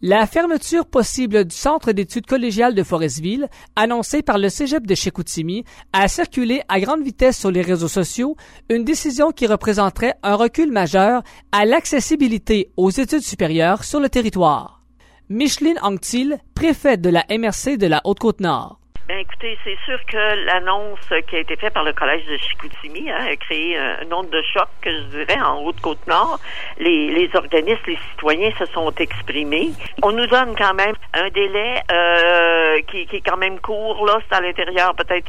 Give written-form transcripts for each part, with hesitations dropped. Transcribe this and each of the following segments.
La fermeture possible du Centre d'études collégiales de Forestville, annoncée par le Cégep de Chicoutimi, a circulé à grande vitesse sur les réseaux sociaux, une décision qui représenterait un recul majeur à l'accessibilité aux études supérieures sur le territoire. Micheline Anctil, préfète de la MRC de la Haute-Côte-Nord. Bien, écoutez, c'est sûr que l'annonce qui a été faite par le Collège de Chicoutimi a créé une onde de choc, que je dirais, en Haute-Côte-Nord. Les organismes, les citoyens se sont exprimés. On nous donne quand même un délai qui est quand même court, là, c'est à l'intérieur peut-être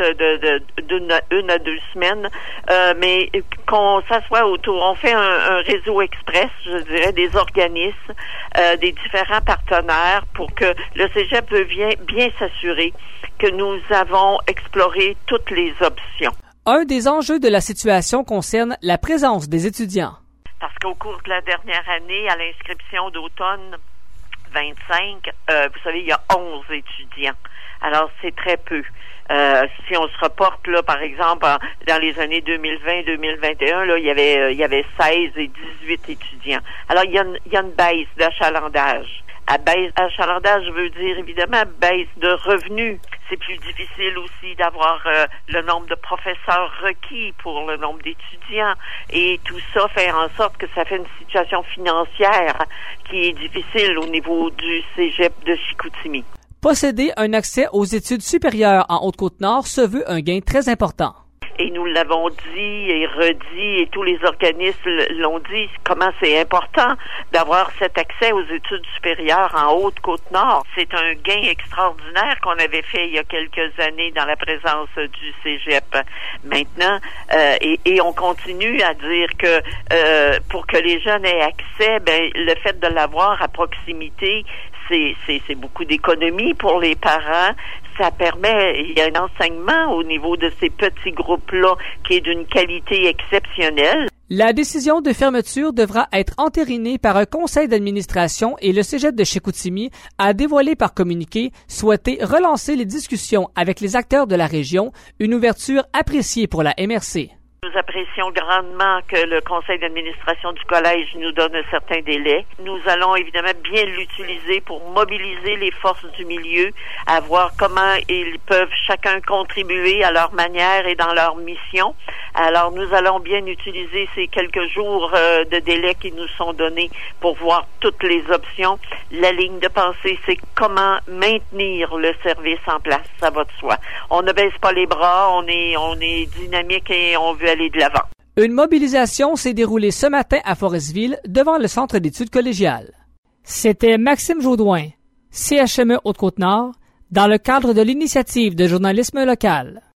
d'une à 2 semaines, mais qu'on s'assoit autour, on fait un réseau express, je dirais, des organismes, des différents partenaires pour que le Cégep veut bien s'assurer que nous avons exploré toutes les options. Un des enjeux de la situation concerne la présence des étudiants. Parce qu'au cours de la dernière année, à l'inscription d'automne 25, vous savez, il y a 11 étudiants. Alors, c'est très peu. Si on se reporte, là, par exemple, dans les années 2020-2021, là, il y avait 16 et 18 étudiants. Alors, il y a une baisse d'achalandage. Achalandage veut dire, évidemment, baisse de revenus. C'est plus difficile aussi d'avoir le nombre de professeurs requis pour le nombre d'étudiants. Et tout ça fait en sorte que ça fait une situation financière qui est difficile au niveau du Cégep de Chicoutimi. Posséder un accès aux études supérieures en Haute-Côte-Nord se veut un gain très important. Et nous l'avons dit et redit, et tous les organismes l'ont dit, comment c'est important d'avoir cet accès aux études supérieures en Haute-Côte-Nord. C'est un gain extraordinaire qu'on avait fait il y a quelques années dans la présence du Cégep. Maintenant, et on continue à dire que pour que les jeunes aient accès, le fait de l'avoir à proximité, c'est beaucoup d'économies pour les parents. Ça permet, il y a un enseignement au niveau de ces petits groupes-là qui est d'une qualité exceptionnelle. La décision de fermeture devra être entérinée par un conseil d'administration et le Cégep de Chicoutimi a dévoilé par communiqué souhaiter relancer les discussions avec les acteurs de la région, une ouverture appréciée pour la MRC. Nous apprécions grandement que le conseil d'administration du collège nous donne un certain délai. Nous allons évidemment bien l'utiliser pour mobiliser les forces du milieu, à voir comment ils peuvent chacun contribuer à leur manière et dans leur mission. Alors, nous allons bien utiliser ces quelques jours de délai qui nous sont donnés pour voir toutes les options. La ligne de pensée, c'est comment maintenir le service en place, ça va de soi. On ne baisse pas les bras, on est dynamique et on veut aller de l'avant. Une mobilisation s'est déroulée ce matin à Forestville devant le Centre d'études collégiales. C'était Maxime Jodoin, CHME Haute-Côte-Nord, dans le cadre de l'initiative de journalisme local.